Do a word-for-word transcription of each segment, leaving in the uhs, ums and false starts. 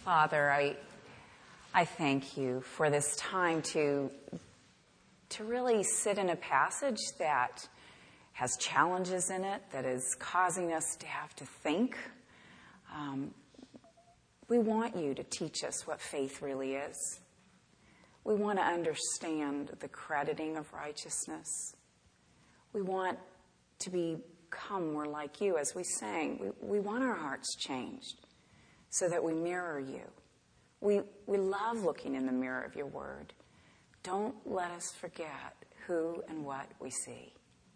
Father, I I thank you for this time to, to really sit in a passage that has challenges in it, that is causing us to have to think. Um, we want you to teach us what faith really is. We want to understand the crediting of righteousness. We want to become more like you, as we sang. We, we want our hearts changed so that we mirror you. We, we love looking in the mirror of your word. Don't let us forget who and what we see,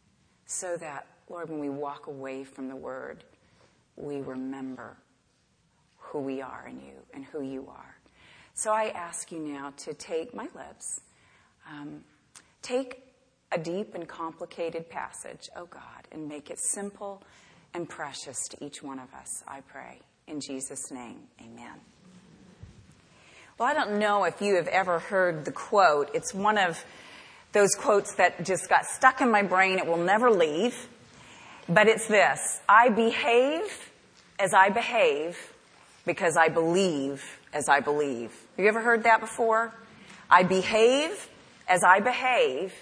so that, Lord, when we walk away from the word, we remember who we are in you and who you are. So I ask you now to take my lips, um, take a deep and complicated passage, oh God, and make it simple and precious to each one of us, I pray. In Jesus' name, amen. Well, I don't know if you have ever heard the quote. It's one of those quotes that just got stuck in my brain. It will never leave. But it's this: I behave as I behave because I believe as I believe. Have you ever heard that before? I behave as I behave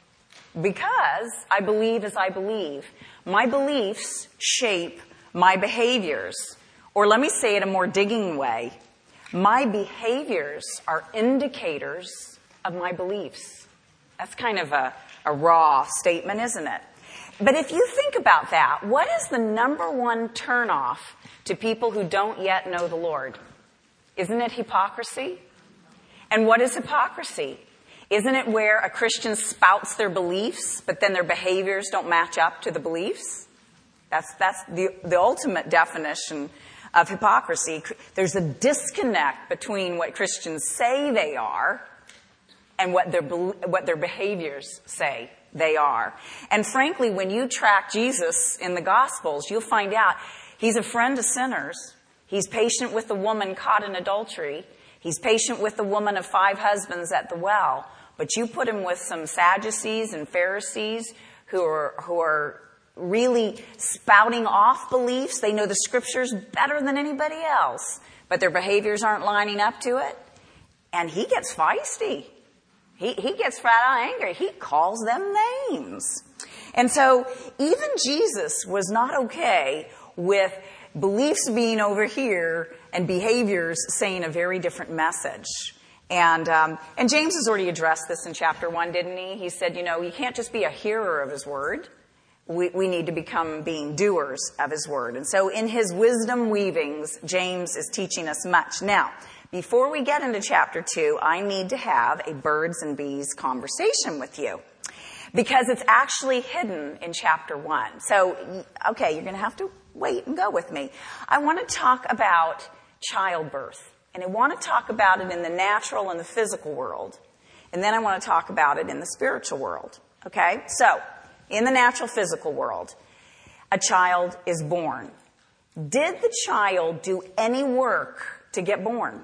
because I believe as I believe. My beliefs shape my behaviors. Or let me say it a more digging way. My behaviors are indicators of my beliefs. That's kind of a, a raw statement, isn't it? But if you think about that, what is the number one turnoff to people who don't yet know the Lord? Isn't it hypocrisy? And what is hypocrisy? Isn't it where a Christian spouts their beliefs, but then their behaviors don't match up to the beliefs? That's, that's the, the ultimate definition of hypocrisy. There's a disconnect between what Christians say they are and what their what their behaviors say they are. And frankly, when you track Jesus in the Gospels, you'll find out he's a friend to sinners. He's patient with the woman caught in adultery. He's patient with the woman of five husbands at the well. But you put him with some Sadducees and Pharisees who are who are really spouting off beliefs. They know the scriptures better than anybody else, but their behaviors aren't lining up to it. And he gets feisty. He, he gets flat out angry. He calls them names. And so even Jesus was not okay with beliefs being over here and behaviors saying a very different message. And um, and James has already addressed this in chapter one, didn't he? He said, you know, you can't just be a hearer of his word. We, we need to become being doers of his word. And so in his wisdom weavings, James is teaching us much. Now, before we get into chapter two, I need to have a birds and bees conversation with you, because it's actually hidden in chapter one. So, okay, you're going to have to wait and go with me. I want to talk about childbirth, and I want to talk about it in the natural and the physical world. And then I want to talk about it in the spiritual world. Okay? So, in the natural physical world, a child is born. Did the child do any work to get born?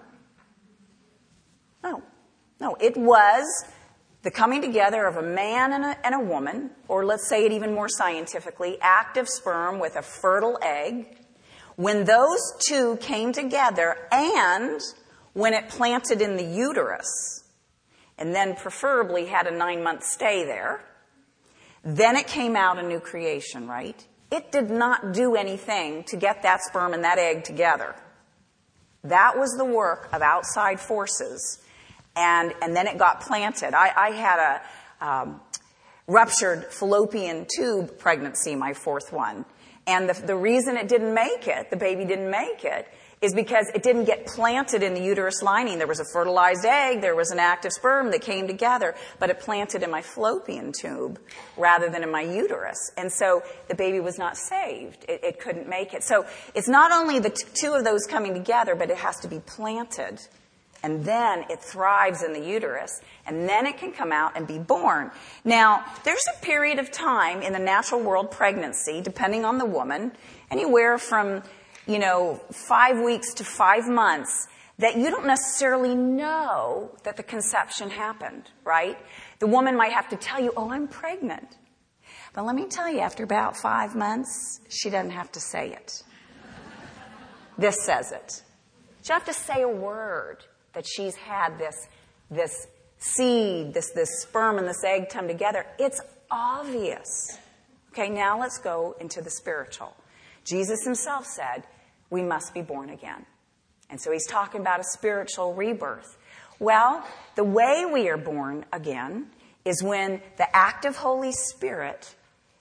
No. No, it was the coming together of a man and a, and a woman, or let's say it even more scientifically, active sperm with a fertile egg. When those two came together and when it planted in the uterus, and then preferably had a nine-month stay there, then it came out a new creation, right? It did not do anything to get that sperm and that egg together. That was the work of outside forces. And, and then it got planted. I, I had a um, ruptured fallopian tube pregnancy, my fourth one. And the, the reason it didn't make it, the baby didn't make it, is because it didn't get planted in the uterus lining. There was a fertilized egg, there was an active sperm that came together, but it planted in my fallopian tube rather than in my uterus. And so the baby was not saved. It, it couldn't make it. So it's not only the t- two of those coming together, but it has to be planted. And then it thrives in the uterus, and then it can come out and be born. Now, there's a period of time in the natural world pregnancy, depending on the woman, anywhere from, you know, five weeks to five months, that you don't necessarily know that the conception happened, right? The woman might have to tell you, oh, I'm pregnant. But let me tell you, after about five months, she doesn't have to say it. This says it. She doesn't have to say a word that she's had this, this seed, this, this sperm and this egg come together. It's obvious. Okay, now let's go into the spiritual. Jesus himself said, we must be born again. And so he's talking about a spiritual rebirth. Well, the way we are born again is when the active Holy Spirit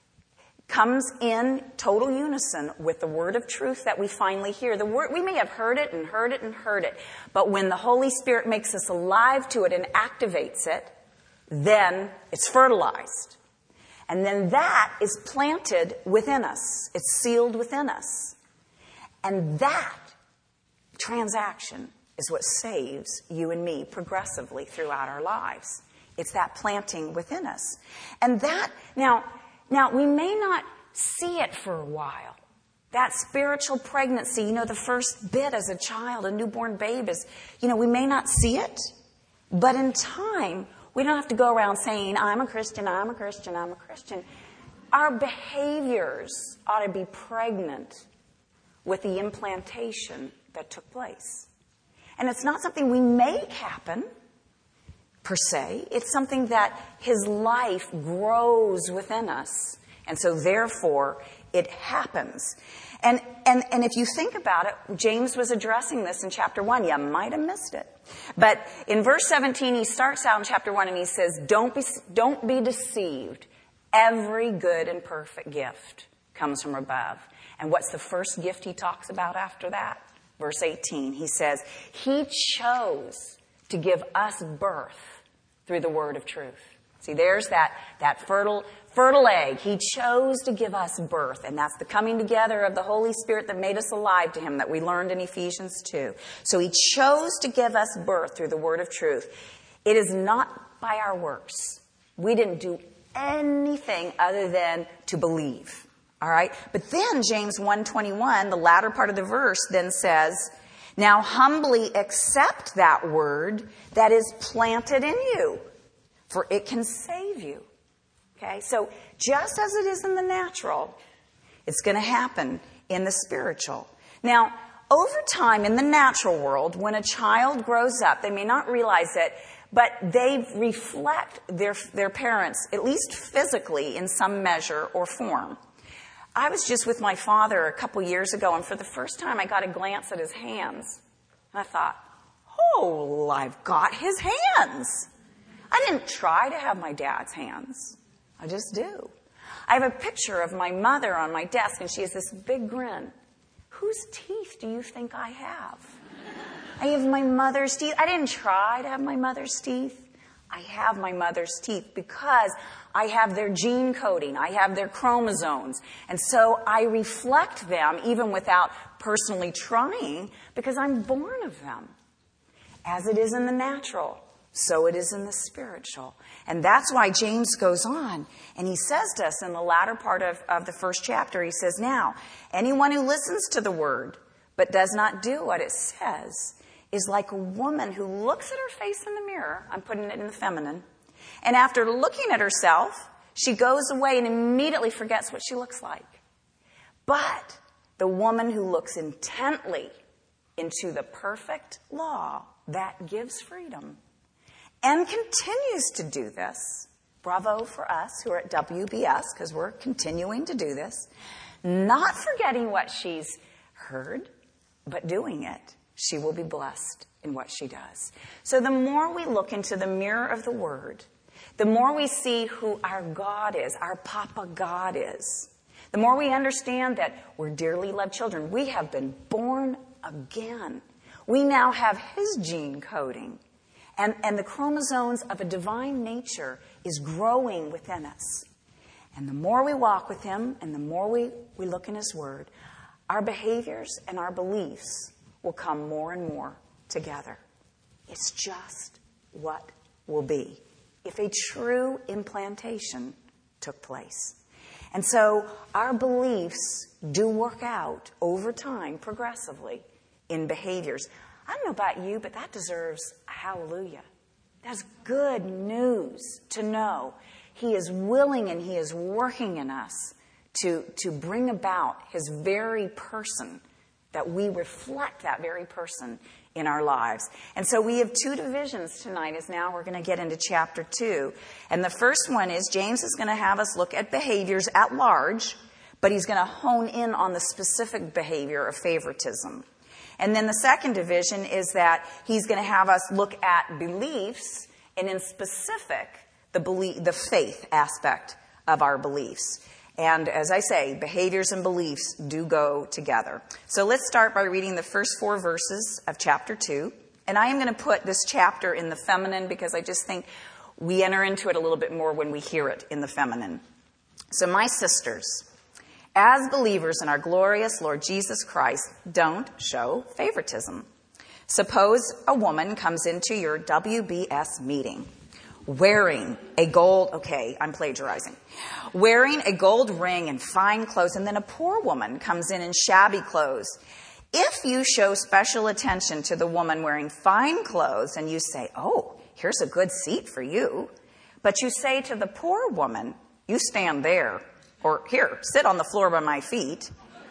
comes in total unison with the word of truth that we finally hear. The word, we may have heard it and heard it and heard it, but when the Holy Spirit makes us alive to it and activates it, then it's fertilized. And then that is planted within us. It's sealed within us. And that transaction is what saves you and me progressively throughout our lives. It's that planting within us. And that, now, now we may not see it for a while. That spiritual pregnancy, you know, the first bit as a child, a newborn babe is, you know, we may not see it, but in time, we don't have to go around saying, I'm a Christian, I'm a Christian, I'm a Christian. Our behaviors ought to be pregnant with the implantation that took place. And it's not something we make happen, per se. It's something that his life grows within us. And so therefore, it happens. And, and, and if you think about it, James was addressing this in chapter one. You might have missed it. But in verse seventeen, he starts out in chapter one and he says, don't be, don't be deceived. Every good and perfect gift comes from above. And what's the first gift he talks about after that? Verse eighteen, he says, he chose to give us birth through the word of truth. See, there's that, that fertile, fertile egg. He chose to give us birth. And that's the coming together of the Holy Spirit that made us alive to him that we learned in Ephesians two. So he chose to give us birth through the word of truth. It is not by our works. We didn't do anything other than to believe. All right? But then James one twenty-one, the latter part of the verse, then says, now humbly accept that word that is planted in you, for it can save you. Okay? So just as it is in the natural, it's going to happen in the spiritual. Now, over time in the natural world, when a child grows up, they may not realize it, but they reflect their, their parents, at least physically, in some measure or form. I was just with my father a couple years ago, and for the first time I got a glance at his hands. And I thought, oh, I've got his hands. I didn't try to have my dad's hands. I just do. I have a picture of my mother on my desk, and she has this big grin. Whose teeth do you think I have? I have my mother's teeth. I didn't try to have my mother's teeth. I have my mother's teeth because I have their gene coding. I have their chromosomes. And so I reflect them even without personally trying because I'm born of them. As it is in the natural, so it is in the spiritual. And that's why James goes on. And he says to us in the latter part of, of the first chapter, he says, now, anyone who listens to the word but does not do what it says is like a woman who looks at her face in the mirror. I'm putting it in the feminine. And after looking at herself, she goes away and immediately forgets what she looks like. But the woman who looks intently into the perfect law that gives freedom and continues to do this, bravo for us who are at W B S because we're continuing to do this, not forgetting what she's heard, but doing it. She will be blessed in what she does. So the more we look into the mirror of the Word, the more we see who our God is, our Papa God is, the more we understand that we're dearly loved children. We have been born again. We now have His gene coding. And, and the chromosomes of a divine nature is growing within us. And the more we walk with Him and the more we, we look in His Word, our behaviors and our beliefs will come more and more together. It's just what will be if a true implantation took place. And so our beliefs do work out over time, progressively, in behaviors. I don't know about you, but that deserves a hallelujah. That's good news to know He is willing and He is working in us to, to bring about His very person, that we reflect that very person in our lives. And so we have two divisions tonight, as now we're going to get into chapter two. And the first one is James is going to have us look at behaviors at large, but he's going to hone in on the specific behavior of favoritism. And then the second division is that he's going to have us look at beliefs, and in specific, the belief, the faith aspect of our beliefs. And as I say, behaviors and beliefs do go together. So let's start by reading the first four verses of chapter two. And I am going to put this chapter in the feminine because I just think we enter into it a little bit more when we hear it in the feminine. So my sisters, as believers in our glorious Lord Jesus Christ, don't show favoritism. Suppose a woman comes into your W B S meeting wearing a gold, okay, I'm plagiarizing, wearing a gold ring and fine clothes, and then a poor woman comes in in shabby clothes. If you show special attention to the woman wearing fine clothes and you say, oh, here's a good seat for you, but you say to the poor woman, you stand there, or here, sit on the floor by my feet,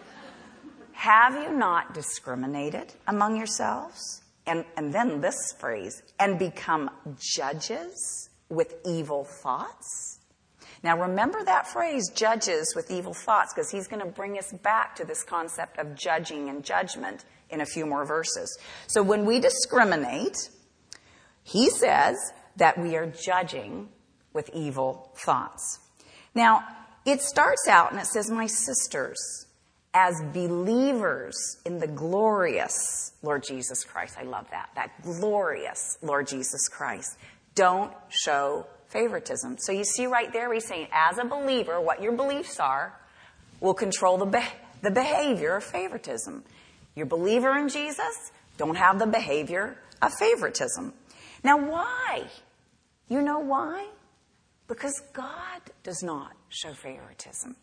have you not discriminated among yourselves? And, and then this phrase, and become judges with evil thoughts. Now remember that phrase, judges with evil thoughts, because he's going to bring us back to this concept of judging and judgment in a few more verses. So when we discriminate, he says that we are judging with evil thoughts. Now, it starts out and it says, my sisters, as believers in the glorious Lord Jesus Christ. I love that. That glorious Lord Jesus Christ. Don't show favoritism. So you see right there, he's saying, as a believer, what your beliefs are will control the, be- the behavior of favoritism. You're a believer in Jesus, don't have the behavior of favoritism. Now why? You know why? Because God does not show favoritism.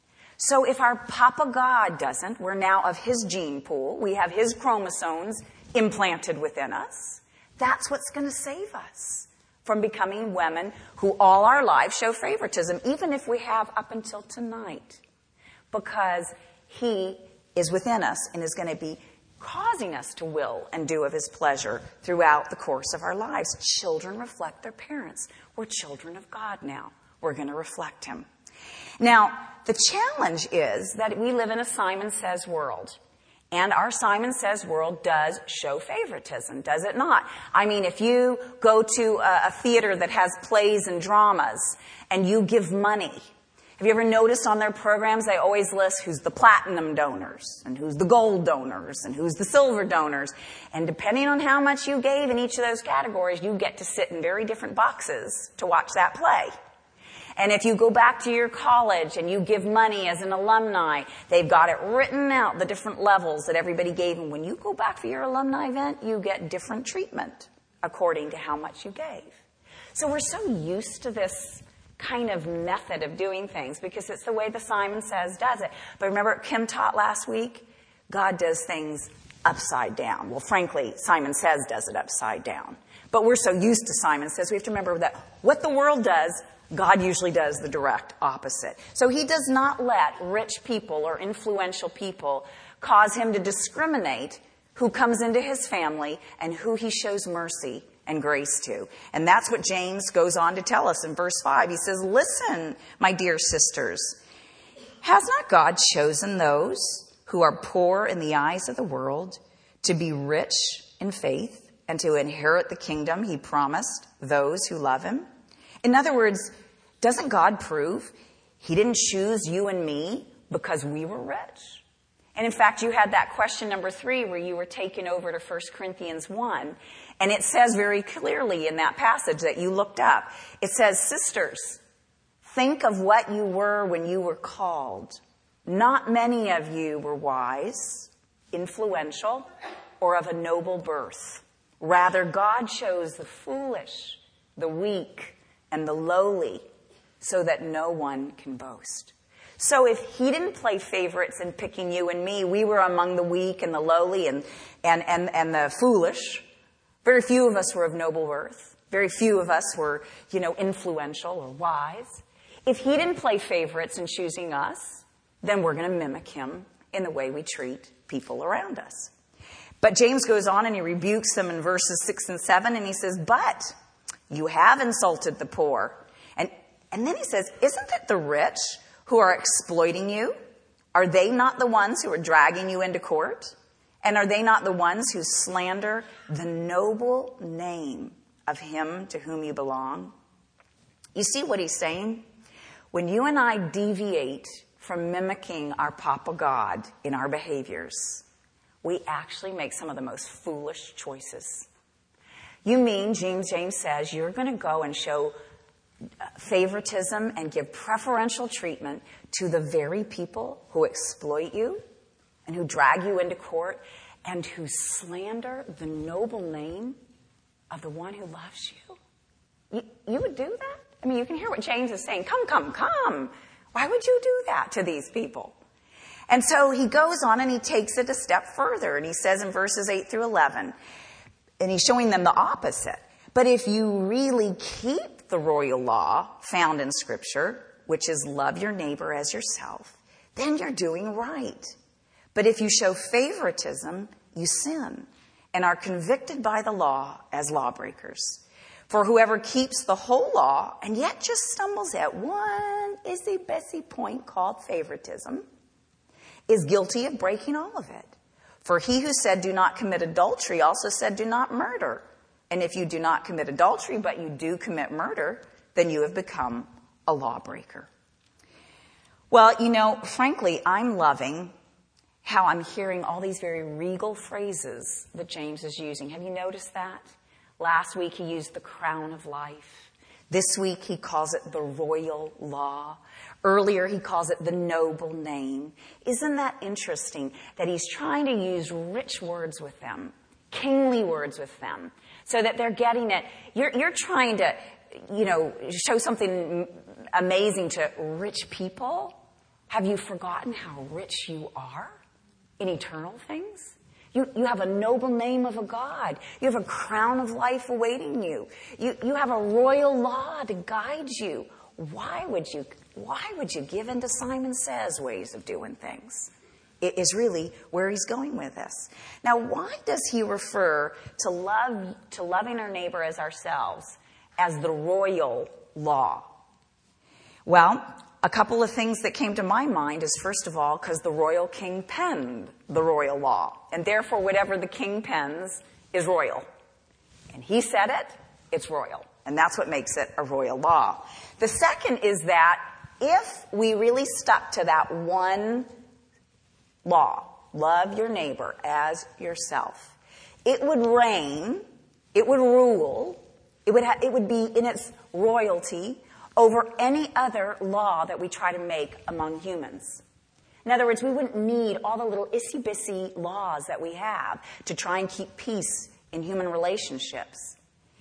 So if our Papa God doesn't, we're now of his gene pool. We have his chromosomes implanted within us. That's what's going to save us from becoming women who all our lives show favoritism, even if we have up until tonight. Because he is within us and is going to be causing us to will and do of his pleasure throughout the course of our lives. Children reflect their parents. We're children of God now. We're going to reflect him. Now, the challenge is that we live in a Simon Says world. And our Simon Says world does show favoritism, does it not? I mean, if you go to a, a theater that has plays and dramas and you give money, have you ever noticed on their programs they always list who's the platinum donors and who's the gold donors and who's the silver donors? And depending on how much you gave in each of those categories, you get to sit in very different boxes to watch that play. And if you go back to your college and you give money as an alumni, they've got it written out, the different levels that everybody gave. And when you go back for your alumni event, you get different treatment according to how much you gave. So we're so used to this kind of method of doing things because it's the way the Simon Says does it. But remember Kim taught last week? God does things upside down. Well, frankly, Simon Says does it upside down. But we're so used to Simon Says, we have to remember that what the world does, God usually does the direct opposite. So he does not let rich people or influential people cause him to discriminate who comes into his family and who he shows mercy and grace to. And that's what James goes on to tell us in verse five. He says, listen, my dear sisters, has not God chosen those who are poor in the eyes of the world to be rich in faith and to inherit the kingdom he promised those who love him? In other words, doesn't God prove he didn't choose you and me because we were rich? And in fact, you had that question number three where you were taken over to First Corinthians one. And it says very clearly in that passage that you looked up, it says, sisters, think of what you were when you were called. Not many of you were wise, influential, or of a noble birth. Rather, God chose the foolish, the weak, and the lowly, so that no one can boast. So if he didn't play favorites in picking you and me, we were among the weak and the lowly and, and, and, and the foolish. Very few of us were of noble birth. Very few of us were, you know, influential or wise. If he didn't play favorites in choosing us, then we're going to mimic him in the way we treat people around us. But James goes on and he rebukes them in verses six and seven, and he says, but you have insulted the poor. And, and then he says, isn't it the rich who are exploiting you? Are they not the ones who are dragging you into court? And are they not the ones who slander the noble name of him to whom you belong? You see what he's saying? When you and I deviate from mimicking our Papa God in our behaviors, we actually make some of the most foolish choices. You mean, James James says, you're going to go and show favoritism and give preferential treatment to the very people who exploit you and who drag you into court and who slander the noble name of the one who loves you? You, you would do that? I mean, you can hear what James is saying. Come, come, come. Why would you do that to these people? And so he goes on and he takes it a step further. And he says in verses eight through eleven, and he's showing them the opposite. But if you really keep the royal law found in Scripture, which is love your neighbor as yourself, then you're doing right. But if you show favoritism, you sin and are convicted by the law as lawbreakers. For whoever keeps the whole law and yet just stumbles at one itsy-bitsy point called favoritism is guilty of breaking all of it. For he who said, do not commit adultery, also said, do not murder. And if you do not commit adultery, but you do commit murder, then you have become a lawbreaker. Well, you know, frankly, I'm loving how I'm hearing all these very regal phrases that James is using. Have you noticed that? Last week he used the crown of life. This week he calls it the royal law. Earlier he calls it the noble name. Isn't that interesting that he's trying to use rich words with them, kingly words with them, so that they're getting it. You're, you're trying to, you know, show something amazing to rich people. Have you forgotten how rich you are in eternal things? You, you have a noble name of a God. You have a crown of life awaiting you. You, you have a royal law to guide you. Why would you, why would you give in to Simon Says ways of doing things? It is really where he's going with this. Now, why does he refer to love, to loving our neighbor as ourselves as the royal law? Well, a couple of things that came to my mind is, first of all, because the royal king penned the royal law. And therefore, whatever the king pens is royal. And he said it, it's royal. And that's what makes it a royal law. The second is that if we really stuck to that one law, love your neighbor as yourself, it would reign, it would rule, it would, ha- it would be in its royalty over any other law that we try to make among humans. In other words, we wouldn't need all the little issy-bissy laws that we have to try and keep peace in human relationships.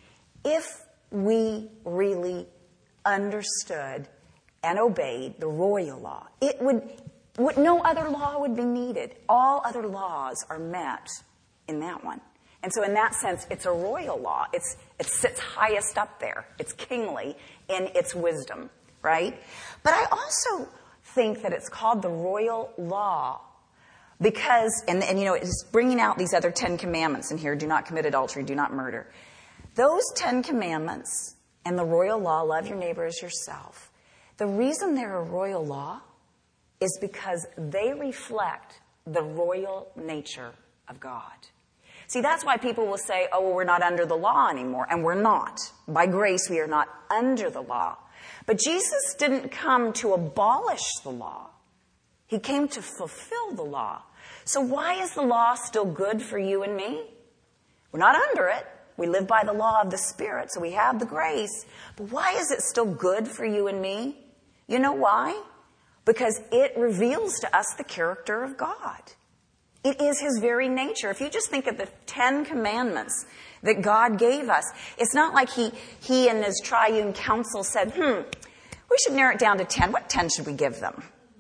If we really understood and obeyed the royal law, it would, would no other law would be needed. All other laws are met in that one. And so in that sense, it's a royal law. It's, it sits highest up there. It's kingly in its wisdom, right? But I also think that it's called the royal law because, and, and you know, it's bringing out these other Ten Commandments in here. Do not commit adultery, do not murder. Those Ten Commandments and the royal law, love your neighbor as yourself, the reason they're a royal law is because they reflect the royal nature of God. See, that's why people will say, oh, well, we're not under the law anymore. And we're not. By grace, we are not under the law. But Jesus didn't come to abolish the law. He came to fulfill the law. So why is the law still good for you and me? We're not under it. We live by the law of the Spirit, so we have the grace. But why is it still good for you and me? You know why? Because it reveals to us the character of God. It is his very nature. If you just think of the Ten Commandments that God gave us, it's not like he, he and his triune council said, hmm, we should narrow it down to ten. What ten should we give them?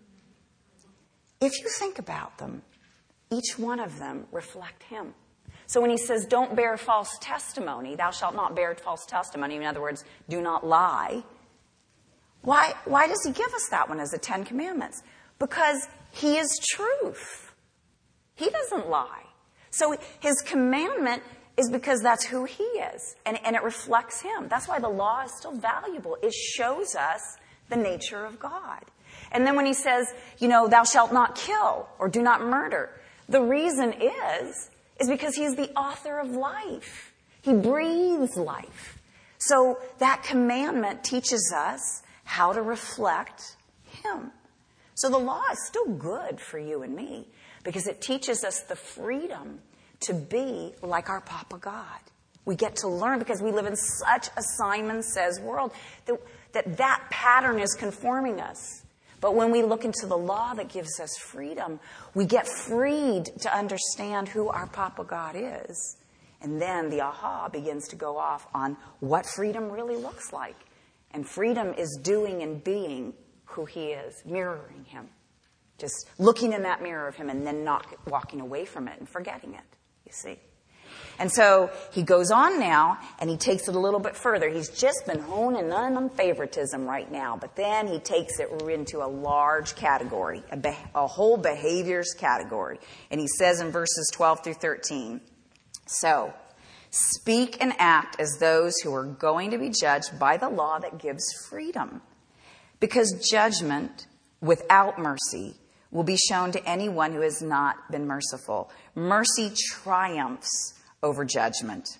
If you think about them, each one of them reflect him. So when he says, don't bear false testimony, thou shalt not bear false testimony, in other words, do not lie, why, why does he give us that one as the Ten Commandments? Because he is truth. He doesn't lie. So his commandment is because that's who he is, and, and it reflects him. That's why the law is still valuable. It shows us the nature of God. And then when he says, you know, thou shalt not kill or do not murder, the reason is, is because he's the author of life. He breathes life. So that commandment teaches us how to reflect him. So the law is still good for you and me because it teaches us the freedom to be like our Papa God. We get to learn because we live in such a Simon Says world that that, that pattern is conforming us. But when we look into the law that gives us freedom, we get freed to understand who our Papa God is. And then the aha begins to go off on what freedom really looks like. And freedom is doing and being who he is, mirroring him. Just looking in that mirror of him and then not walking away from it and forgetting it, you see. And so he goes on now and he takes it a little bit further. He's just been honing in on favoritism right now, but then he takes it into a large category, a, be- a whole behaviors category. And he says in verses twelve through thirteen, so, speak and act as those who are going to be judged by the law that gives freedom. Because judgment without mercy will be shown to anyone who has not been merciful. Mercy triumphs over judgment.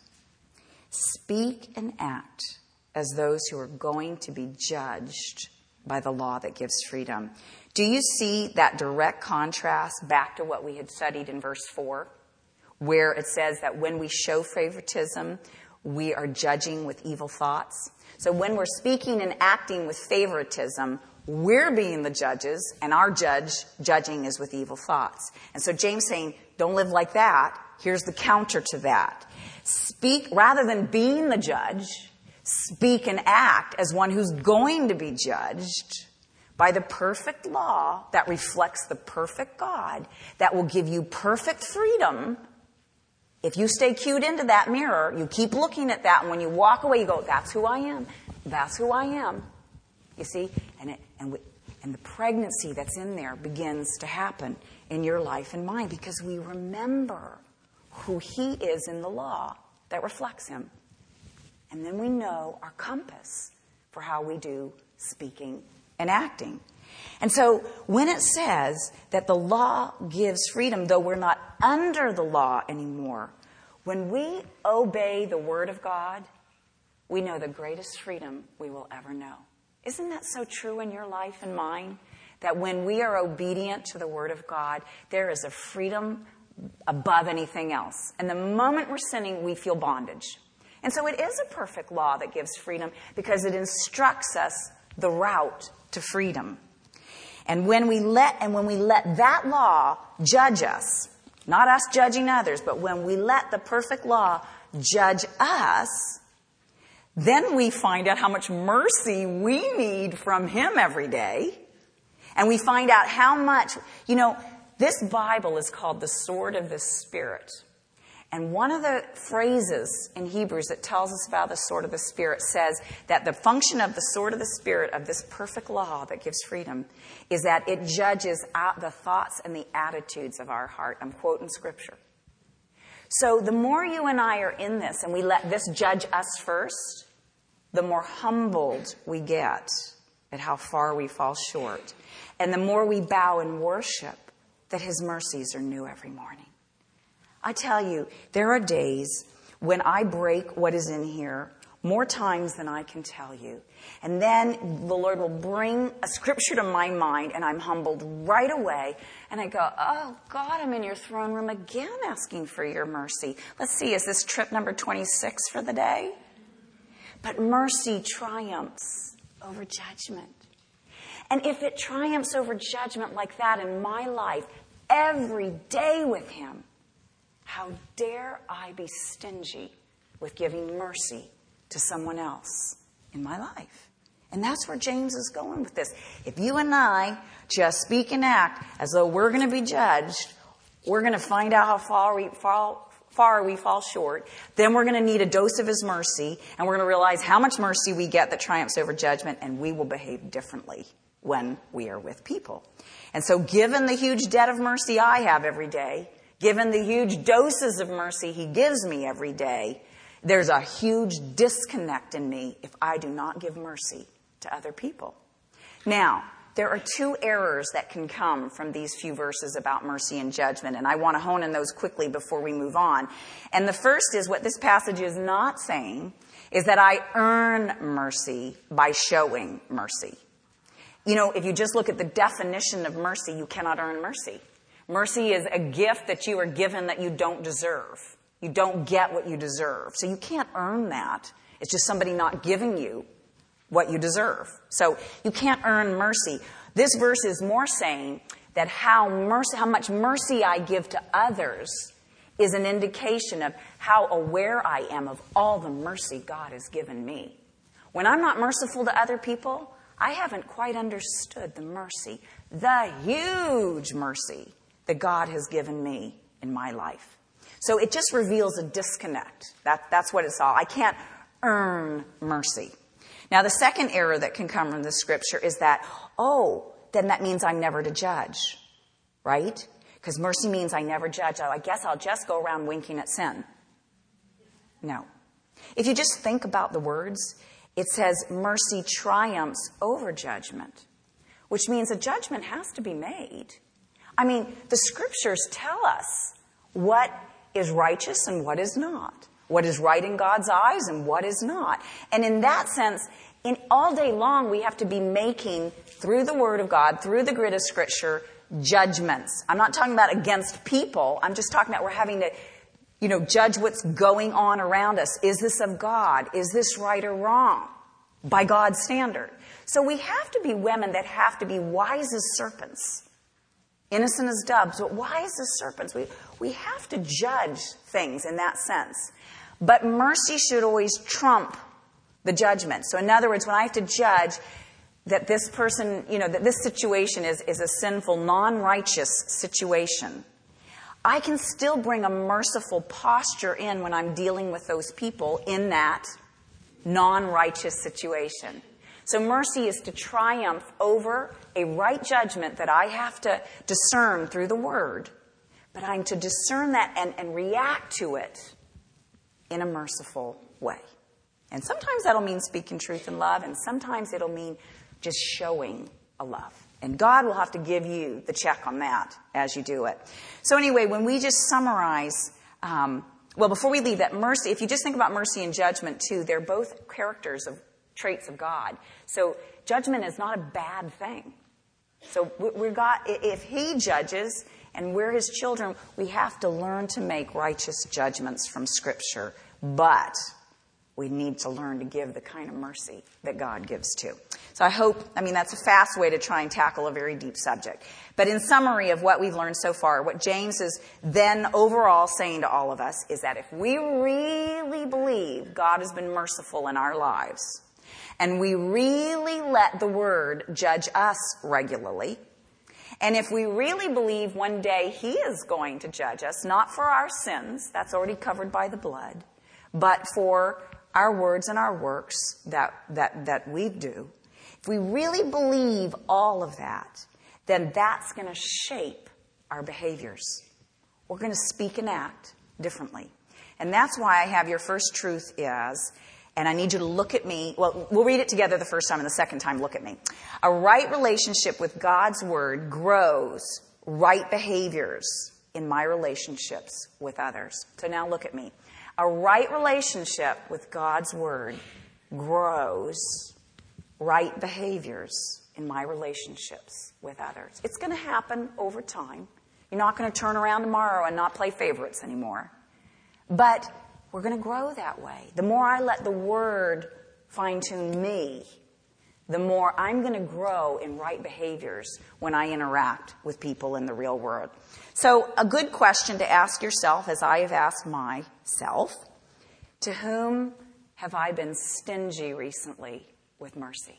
Speak and act as those who are going to be judged by the law that gives freedom. Do you see that direct contrast back to what we had studied in verse four? Where it says that when we show favoritism, we are judging with evil thoughts. So when we're speaking and acting with favoritism, we're being the judges, and our judge judging is with evil thoughts. And so James saying, don't live like that. Here's the counter to that. Speak, rather than being the judge, speak and act as one who's going to be judged by the perfect law that reflects the perfect God, that will give you perfect freedom. If you stay cued into that mirror, you keep looking at that, and when you walk away, you go, that's who I am. That's who I am. You see? And it, and, we, and the pregnancy that's in there begins to happen in your life and mine because we remember who he is in the law that reflects him. And then we know our compass for how we do speaking and acting. And so when it says that the law gives freedom, though we're not under the law anymore, when we obey the word of God, we know the greatest freedom we will ever know. Isn't that so true in your life and mine? That when we are obedient to the word of God, there is a freedom above anything else. And the moment we're sinning, we feel bondage. And so it is a perfect law that gives freedom because it instructs us the route to freedom. And when we let and when we let that law judge us, not us judging others, but when we let the perfect law judge us, then we find out how much mercy we need from him every day. And we find out how much, you know, this Bible is called the sword of the Spirit. And one of the phrases in Hebrews that tells us about the sword of the Spirit says that the function of the sword of the Spirit, of this perfect law that gives freedom, is that it judges out the thoughts and the attitudes of our heart. I'm quoting scripture. So the more you and I are in this and we let this judge us first, the more humbled we get at how far we fall short. And the more we bow in worship that his mercies are new every morning. I tell you, there are days when I break what is in here more times than I can tell you. And then the Lord will bring a scripture to my mind and I'm humbled right away. And I go, oh God, I'm in your throne room again asking for your mercy. Let's see, is this trip number twenty-six for the day? But mercy triumphs over judgment. And if it triumphs over judgment like that in my life, every day with him, how dare I be stingy with giving mercy to someone else in my life? And that's where James is going with this. If you and I just speak and act as though we're going to be judged, we're going to find out how far we fall, far we fall short. Then we're going to need a dose of his mercy, and we're going to realize how much mercy we get that triumphs over judgment, and we will behave differently when we are with people. And so given the huge debt of mercy I have every day, given the huge doses of mercy he gives me every day, there's a huge disconnect in me if I do not give mercy to other people. Now, there are two errors that can come from these few verses about mercy and judgment, and I want to hone in those quickly before we move on. And the first is, what this passage is not saying is that I earn mercy by showing mercy. You know, if you just look at the definition of mercy, you cannot earn mercy. Mercy is a gift that you are given that you don't deserve. You don't get what you deserve. So you can't earn that. It's just somebody not giving you what you deserve. So you can't earn mercy. This verse is more saying that how mercy, how much mercy I give to others is an indication of how aware I am of all the mercy God has given me. When I'm not merciful to other people, I haven't quite understood the mercy, the huge mercy that God has given me in my life. So it just reveals a disconnect. That, that's what it's all. I can't earn mercy. Now, the second error that can come from the scripture is that, oh, then that means I'm never to judge, right? Because mercy means I never judge. I guess I'll just go around winking at sin. No. If you just think about the words, it says mercy triumphs over judgment, which means a judgment has to be made. I mean, the scriptures tell us what is righteous and what is not. What is right in God's eyes and what is not. And in that sense, in all day long, we have to be making, through the Word of God, through the grid of Scripture, judgments. I'm not talking about against people. I'm just talking about we're having to, you know, judge what's going on around us. Is this of God? Is this right or wrong? By God's standard. So we have to be women that have to be wise as serpents. Innocent as doves, but wise as serpents. We, we have to judge things in that sense. But mercy should always trump the judgment. So in other words, when I have to judge that this person, you know, that this situation is, is a sinful, non-righteous situation, I can still bring a merciful posture in when I'm dealing with those people in that non-righteous situation. So mercy is to triumph over a right judgment that I have to discern through the Word. But I'm to discern that and, and react to it in a merciful way. And sometimes that'll mean speaking truth in love, and sometimes it'll mean just showing a love. And God will have to give you the check on that as you do it. So anyway, when we just summarize, um, well, before we leave that, mercy, if you just think about mercy and judgment too, they're both characters of traits of God. So judgment is not a bad thing. So we're God, if He judges and we're His children, we have to learn to make righteous judgments from Scripture. But we need to learn to give the kind of mercy that God gives too. So I hope, I mean, that's a fast way to try and tackle a very deep subject. But in summary of what we've learned so far, what James is then overall saying to all of us is that if we really believe God has been merciful in our lives, and we really let the Word judge us regularly, and if we really believe one day He is going to judge us, not for our sins, that's already covered by the blood, but for our words and our works that, that, that we do, if we really believe all of that, then that's going to shape our behaviors. We're going to speak and act differently. And that's why I have your first truth is, and I need you to look at me. Well, we'll read it together the first time, and the second time, look at me. A right relationship with God's Word grows right behaviors in my relationships with others. So now look at me. A right relationship with God's Word grows right behaviors in my relationships with others. It's going to happen over time. You're not going to turn around tomorrow and not play favorites anymore. But we're going to grow that way. The more I let the Word fine-tune me, the more I'm going to grow in right behaviors when I interact with people in the real world. So a good question to ask yourself, as I have asked myself, to whom have I been stingy recently with mercy?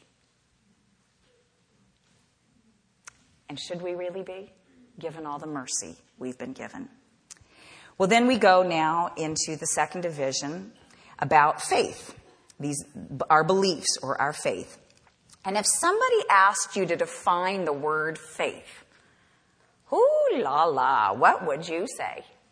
And should we really be, given all the mercy we've been given? Well, then we go now into the second division about faith, these our beliefs or our faith. And if somebody asked you to define the word faith, ooh la la, what would you say?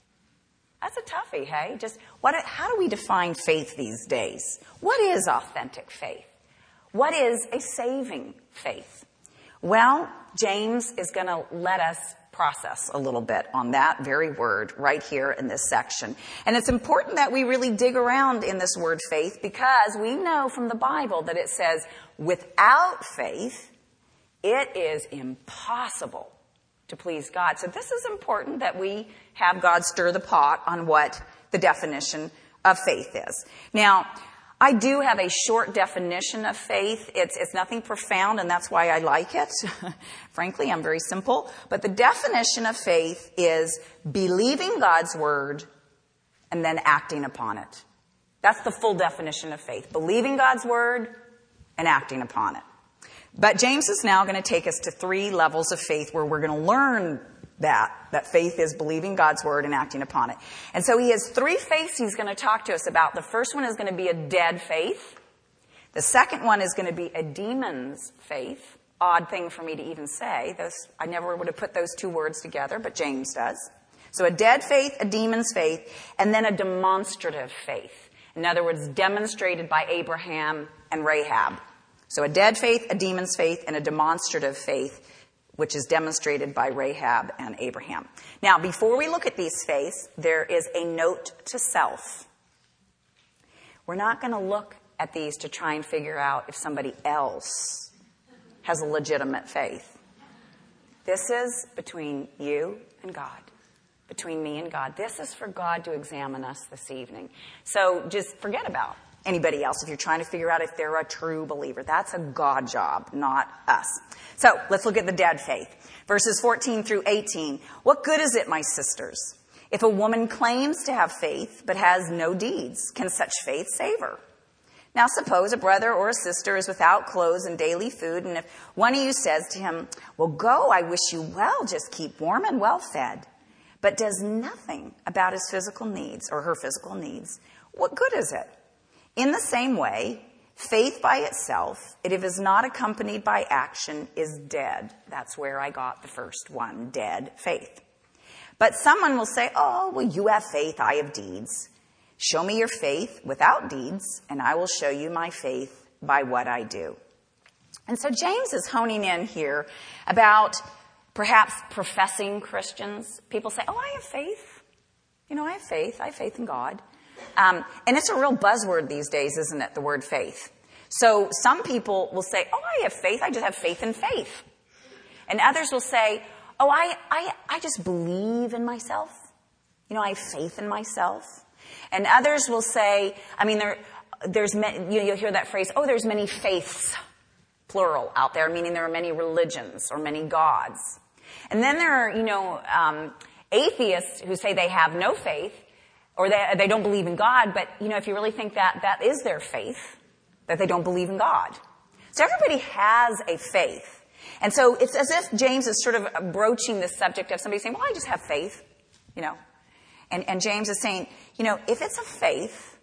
That's a toughie, hey? Just what? How do we define faith these days? What is authentic faith? What is a saving faith? Well, James is going to let us process a little bit on that very word right here in this section. And it's important that we really dig around in this word faith, because we know from the Bible that it says without faith, it is impossible to please God. So this is important that we have God stir the pot on what the definition of faith is. Now, I do have a short definition of faith. It's, it's nothing profound, and that's why I like it. Frankly, I'm very simple. But the definition of faith is believing God's word and then acting upon it. That's the full definition of faith. Believing God's word and acting upon it. But James is now going to take us to three levels of faith where we're going to learn that, that faith is believing God's word and acting upon it. And so he has three faiths he's going to talk to us about. The first one is going to be a dead faith. The second one is going to be a demon's faith. Odd thing for me to even say. Those, I never would have put those two words together, but James does. So a dead faith, a demon's faith, and then a demonstrative faith. In other words, demonstrated by Abraham and Rahab. So a dead faith, a demon's faith, and a demonstrative faith, which is demonstrated by Rahab and Abraham. Now, before we look at these faiths, there is a note to self. We're not going to look at these to try and figure out if somebody else has a legitimate faith. This is between you and God. Between me and God. This is for God to examine us this evening. So just forget about anybody else if you're trying to figure out if they're a true believer. That's a God job, not us. So let's look at the dead faith. Verses fourteen through eighteen. What good is it, my sisters, if a woman claims to have faith but has no deeds? Can such faith save her? Now suppose a brother or a sister is without clothes and daily food, and if one of you says to him, well, go, I wish you well, just keep warm and well fed, but does nothing about his physical needs or her physical needs, what good is it? In the same way, faith by itself, if it is not accompanied by action, is dead. That's where I got the first one, dead faith. But someone will say, oh, well, you have faith, I have deeds. Show me your faith without deeds, and I will show you my faith by what I do. And so James is honing in here about perhaps professing Christians. People say, oh, I have faith. You know, I have faith. I have faith in God. Um, and it's a real buzzword these days, isn't it, the word faith? So some people will say, oh, I have faith. I just have faith in faith. And others will say, oh, I, I, I just believe in myself. You know, I have faith in myself. And others will say, I mean, there, there's, you know, you'll hear that phrase, oh, there's many faiths, plural, out there, meaning there are many religions or many gods. And then there are, you know, um, atheists who say they have no faith, or they, they don't believe in God, but, you know, if you really think that, that is their faith, that they don't believe in God. So everybody has a faith. And so it's as if James is sort of broaching the subject of somebody saying, well, I just have faith, you know. And, and James is saying, you know, if it's a faith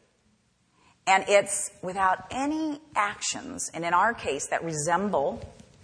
and it's without any actions, and in our case that resemble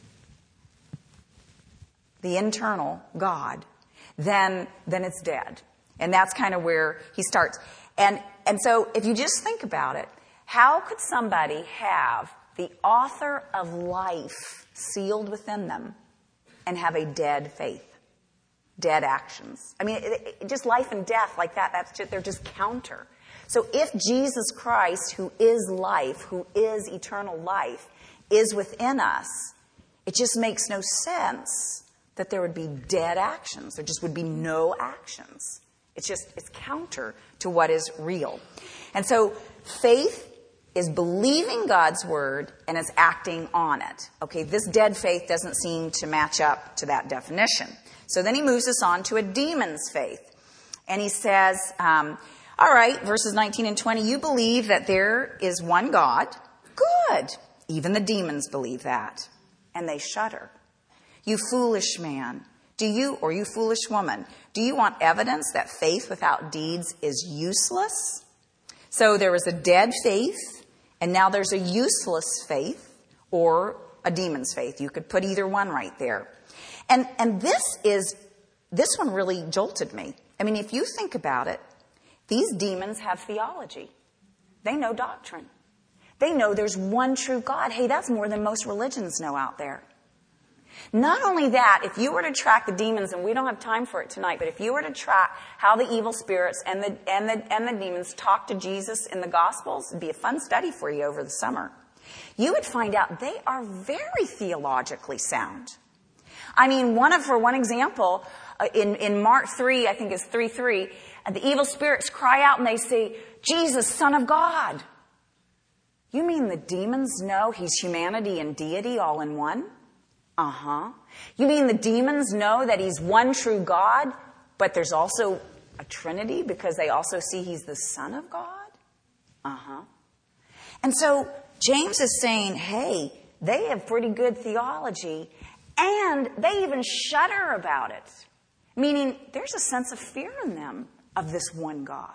the internal God, then, then it's dead. And that's kind of where he starts. And, and so if you just think about it, how could somebody have the author of life sealed within them and have a dead faith? Dead actions. I mean, it, it, just life and death like that, that's just, they're just counter. So if Jesus Christ, who is life, who is eternal life, is within us, it just makes no sense that there would be dead actions. There just would be no actions. It's just, it's counter to what is real. And so faith is believing God's word and is acting on it. Okay, this dead faith doesn't seem to match up to that definition. So then he moves us on to a demon's faith. And he says, um, all right, verses nineteen and twenty, you believe that there is one God. Good. Even the demons believe that. And they shudder. You foolish man. Do you, or you foolish woman, do you want evidence that faith without deeds is useless? So there was a dead faith, and now there's a useless faith, or a demon's faith. You could put either one right there. And, and this is, this one really jolted me. I mean, if you think about it, These demons have theology. They know doctrine. They know there's one true God. Hey, that's more than most religions know out there. Not only that, if you were to track the demons, and we don't have time for it tonight, but if you were to track how the evil spirits and the, and the, and the demons talk to Jesus in the Gospels, it'd be a fun study for you over the summer. You would find out they are very theologically sound. I mean, one of, for one example, uh, in, in Mark three, I think it's three three, uh, the evil spirits cry out and they say, Jesus, Son of God. You mean the demons know he's humanity and deity all in one? Uh-huh. You mean the demons know that he's one true God, but there's also a Trinity because they also see he's the Son of God? Uh-huh. And so James is saying, hey, they have pretty good theology, and they even shudder about it. Meaning there's a sense of fear in them of this one God.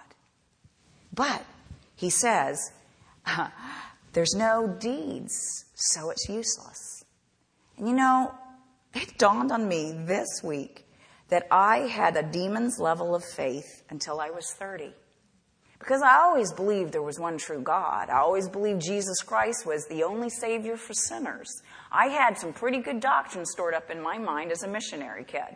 But he says, uh, there's no deeds, so it's useless. And you know, it dawned on me this week that I had a demon's level of faith until I was thirty. Because I always believed there was one true God. I always believed Jesus Christ was the only Savior for sinners. I had some pretty good doctrine stored up in my mind as a missionary kid.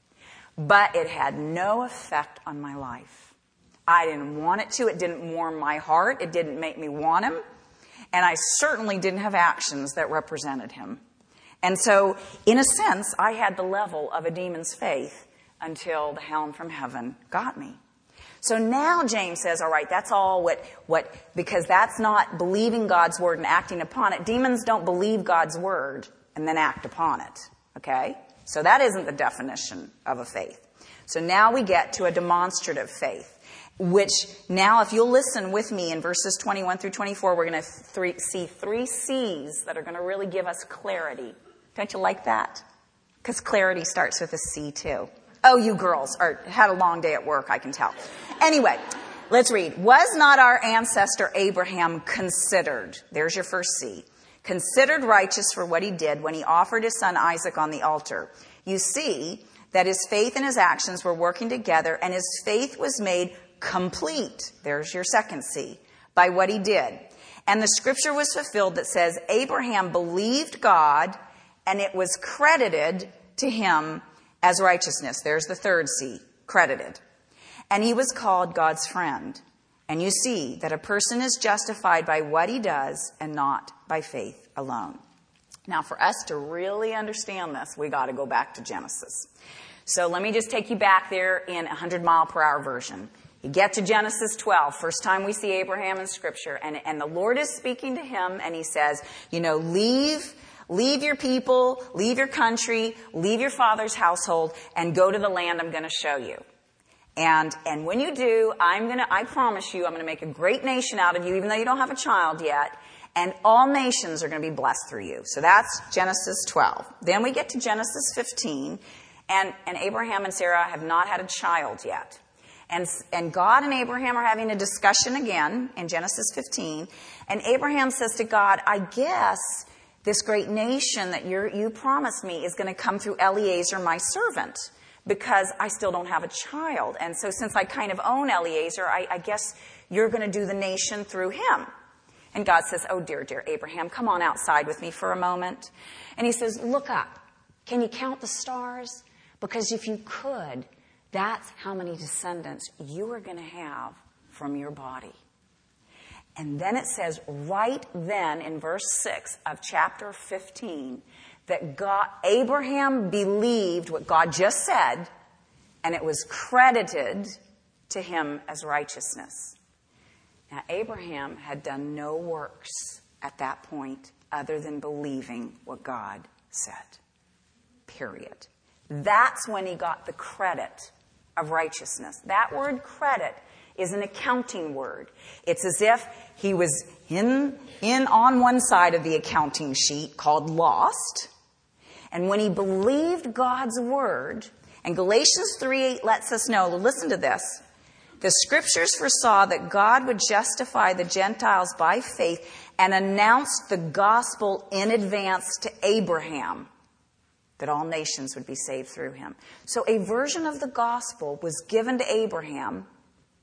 But it had no effect on my life. I didn't want it to. It didn't warm my heart. It didn't make me want him. And I certainly didn't have actions that represented him. And so, in a sense, I had the level of a demon's faith until the hound from heaven got me. So now James says, all right, that's all what, what, because that's not believing God's word and acting upon it. Demons don't believe God's word and then act upon it. Okay? So that isn't the definition of a faith. So now we get to a demonstrative faith, which now if you'll listen with me in verses twenty-one through twenty-four, we're going to th- see three C's that are going to really give us clarity. Don't you like that? Because clarity starts with a C too. Oh, you girls are had a long day at work, I can tell. Anyway, let's read. Was not our ancestor Abraham considered? There's your first C. Considered righteous for what he did when he offered his son Isaac on the altar. You see that his faith and his actions were working together, and his faith was made complete. There's your second C. By what he did. And the scripture was fulfilled that says, Abraham believed God, and it was credited to him as righteousness. There's the third C, credited. And he was called God's friend. And you see that a person is justified by what he does and not by faith alone. Now, for us to really understand this, we got to go back to Genesis. So let me just take you back there in a hundred mile per hour version. You get to Genesis twelve, first time we see Abraham in Scripture. And, and the Lord is speaking to him, and he says, you know, leave... Leave your people, leave your country, leave your father's household, and go to the land I'm going to show you. And, and when you do, I'm going to, I promise you, I'm going to make a great nation out of you, even though you don't have a child yet. And all nations are going to be blessed through you. So that's Genesis twelve. Then we get to Genesis fifteen, and, and Abraham and Sarah have not had a child yet. And, and God and Abraham are having a discussion again in Genesis fifteen. And Abraham says to God, I guess this great nation that you're, you promised me is going to come through Eliezer, my servant, because I still don't have a child. And so since I kind of own Eliezer, I, I guess you're going to do the nation through him. And God says, oh, dear, dear Abraham, come on outside with me for a moment. And he says, look up. Can you count the stars? Because if you could, that's how many descendants you are going to have from your body. And then it says right then in verse six of chapter fifteen that God, Abraham believed what God just said, and it was credited to him as righteousness. Now, Abraham had done no works at that point other than believing what God said. Period. That's when he got the credit of righteousness. That word credit is an accounting word. It's as if he was in, in on one side of the accounting sheet called lost. And when he believed God's word, and Galatians three eight lets us know, listen to this, the scriptures foresaw that God would justify the Gentiles by faith and announced the gospel in advance to Abraham, that all nations would be saved through him. So a version of the gospel was given to Abraham,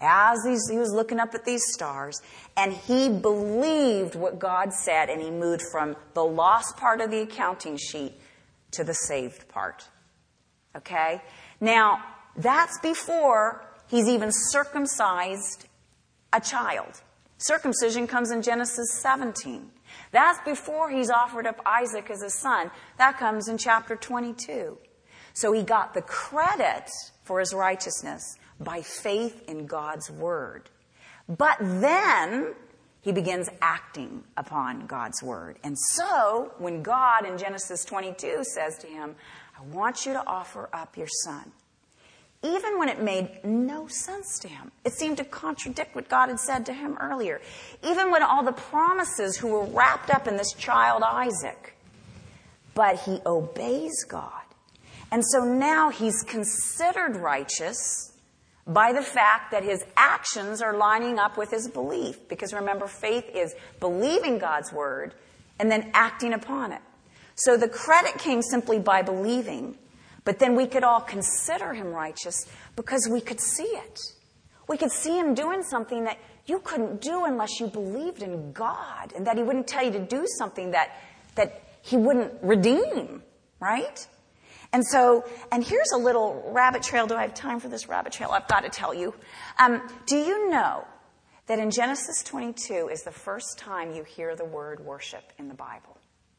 as he's, he was looking up at these stars, and he believed what God said, and he moved from the lost part of the accounting sheet to the saved part. Okay? Now, that's before he's even circumcised a child. Circumcision comes in Genesis seventeen. That's before he's offered up Isaac as a son. That comes in chapter twenty-two. So he got the credit for his righteousness by faith in God's word. But then he begins acting upon God's word. And so when God in Genesis twenty-two says to him, I want you to offer up your son, even when it made no sense to him, it seemed to contradict what God had said to him earlier. Even when all the promises who were wrapped up in this child Isaac, but he obeys God. And so now he's considered righteous by the fact that his actions are lining up with his belief. Because remember, faith is believing God's word and then acting upon it. So the credit came simply by believing, but then we could all consider him righteous because we could see it. We could see him doing something that you couldn't do unless you believed in God, and that he wouldn't tell you to do something that, that he wouldn't redeem, right? And so, and here's a little rabbit trail. Do I have time for this rabbit trail? I've got to tell you. Um, do you know that in Genesis twenty-two is the first time you hear the word worship in the Bible?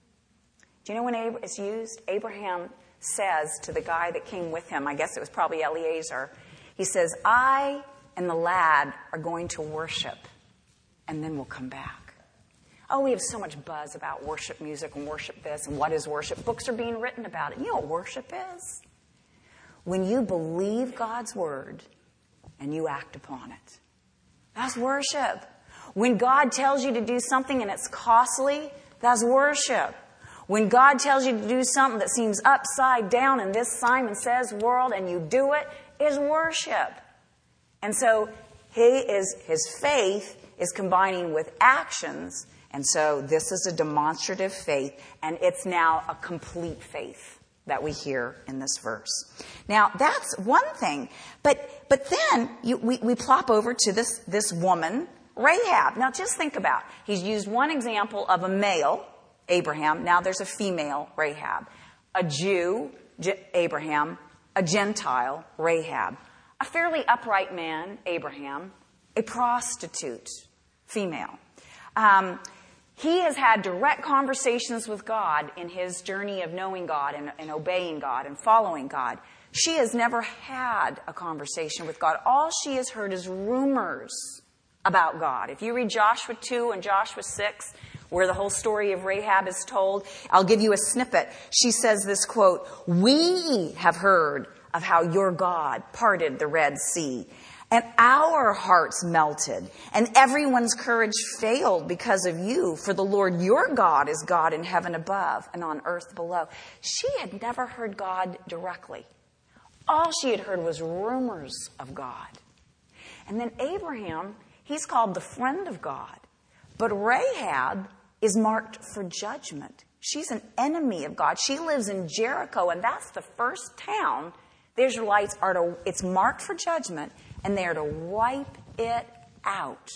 Do you know when it's used? Abraham says to the guy that came with him, I guess it was probably Eliezer, he says, I and the lad are going to worship, and then we'll come back. Oh, we have so much buzz about worship music and worship this and what is worship. Books are being written about it. You know what worship is? When you believe God's word and you act upon it. That's worship. When God tells you to do something and it's costly, that's worship. When God tells you to do something that seems upside down in this Simon Says world and you do it, is worship. And so he is, his faith is combining with actions. And so this is a demonstrative faith, and it's now a complete faith that we hear in this verse. Now, that's one thing. But but then you, we, we plop over to this, this woman, Rahab. Now, just think about it. He's used one example of a male, Abraham. Now there's a female, Rahab. A Jew, J- Abraham. A Gentile, Rahab. A fairly upright man, Abraham. A prostitute, female. Um, he has had direct conversations with God in his journey of knowing God and, and obeying God and following God. She has never had a conversation with God. All she has heard is rumors about God. If you read Joshua two and Joshua six, where the whole story of Rahab is told, I'll give you a snippet. She says this quote, we have heard of how your God parted the Red Sea, and our hearts melted, and everyone's courage failed because of you. For the Lord your God is God in heaven above and on earth below. She had never heard God directly. All she had heard was rumors of God. And then Abraham, he's called the friend of God. But Rahab is marked for judgment. She's an enemy of God. She lives in Jericho, and that's the first town the Israelites are to, it's marked for judgment, and they're to wipe it out.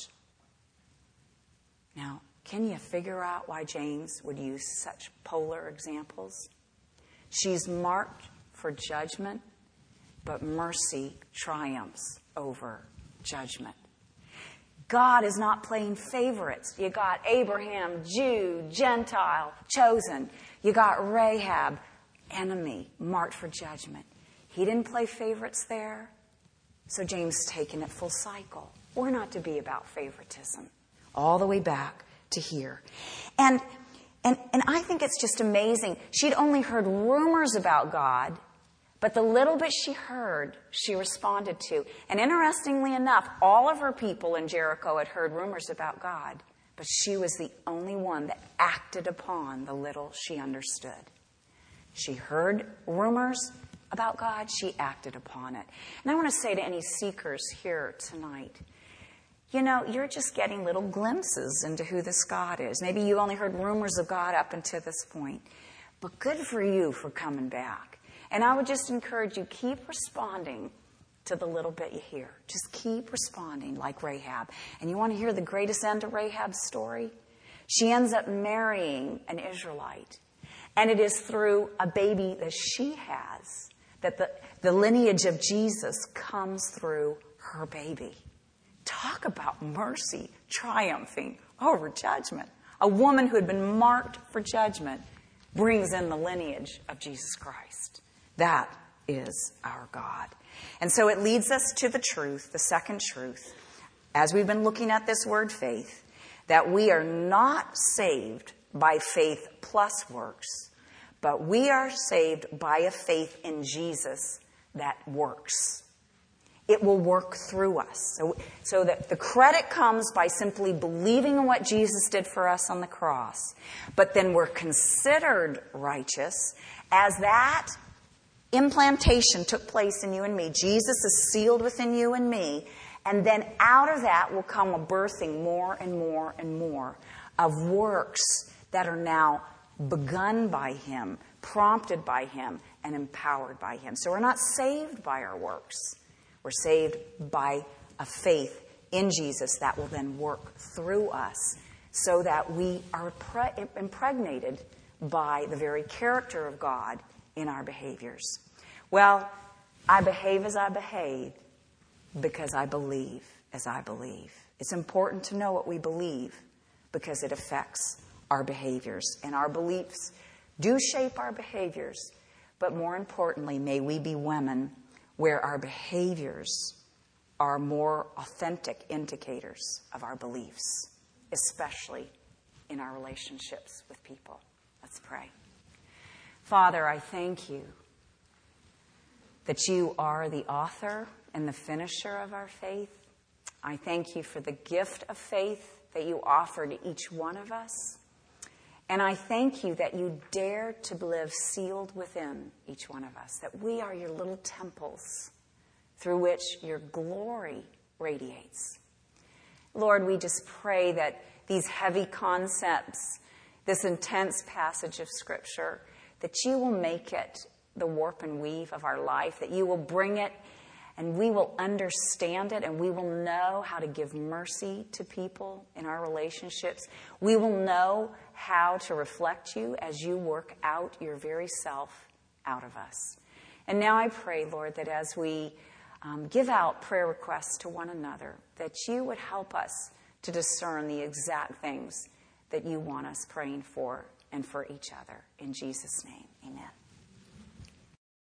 Now, can you figure out why James would use such polar examples? She's marked for judgment, but mercy triumphs over judgment. God is not playing favorites. You got Abraham, Jew, Gentile, chosen. You got Rahab, enemy, marked for judgment. He didn't play favorites there. So James taking it full cycle. We're not to be about favoritism. All the way back to here. And, and, and I think it's just amazing. She'd only heard rumors about God, but the little bit she heard, she responded to. And interestingly enough, all of her people in Jericho had heard rumors about God, but she was the only one that acted upon the little she understood. She heard rumors about God, she acted upon it. And I want to say to any seekers here tonight, you know, you're just getting little glimpses into who this God is. Maybe you only heard rumors of God up until this point. But good for you for coming back. And I would just encourage you, keep responding to the little bit you hear. Just keep responding like Rahab. And you want to hear the greatest end of Rahab's story? She ends up marrying an Israelite. And it is through a baby that she has that the, the lineage of Jesus comes through her baby. Talk about mercy triumphing over judgment. A woman who had been marked for judgment brings in the lineage of Jesus Christ. That is our God. And so it leads us to the truth, the second truth, as we've been looking at this word faith, that we are not saved by faith plus works, but we are saved by a faith in Jesus that works. It will work through us. So, so that the credit comes by simply believing in what Jesus did for us on the cross. But then we're considered righteous as that implantation took place in you and me. Jesus is sealed within you and me. And then out of that will come a birthing more and more and more of works that are now begun by Him, prompted by Him, and empowered by Him. So we're not saved by our works. We're saved by a faith in Jesus that will then work through us so that we are pre- impregnated by the very character of God in our behaviors. Well, I behave as I behave because I believe as I believe. It's important to know what we believe because it affects our behaviors. And our beliefs do shape our behaviors. But more importantly, may we be women where our behaviors are more authentic indicators of our beliefs, especially in our relationships with people. Let's pray. Father, I thank you that you are the author and the finisher of our faith. I thank you for the gift of faith that you offer to each one of us. And I thank you that you dare to live sealed within each one of us, that we are your little temples through which your glory radiates. Lord, we just pray that these heavy concepts, this intense passage of Scripture, that you will make it the warp and weave of our life, that you will bring it and we will understand it and we will know how to give mercy to people in our relationships. We will know how to reflect you as you work out your very self out of us. And now I pray, Lord, that as we um, give out prayer requests to one another, that you would help us to discern the exact things that you want us praying for and for each other. In Jesus' name, amen.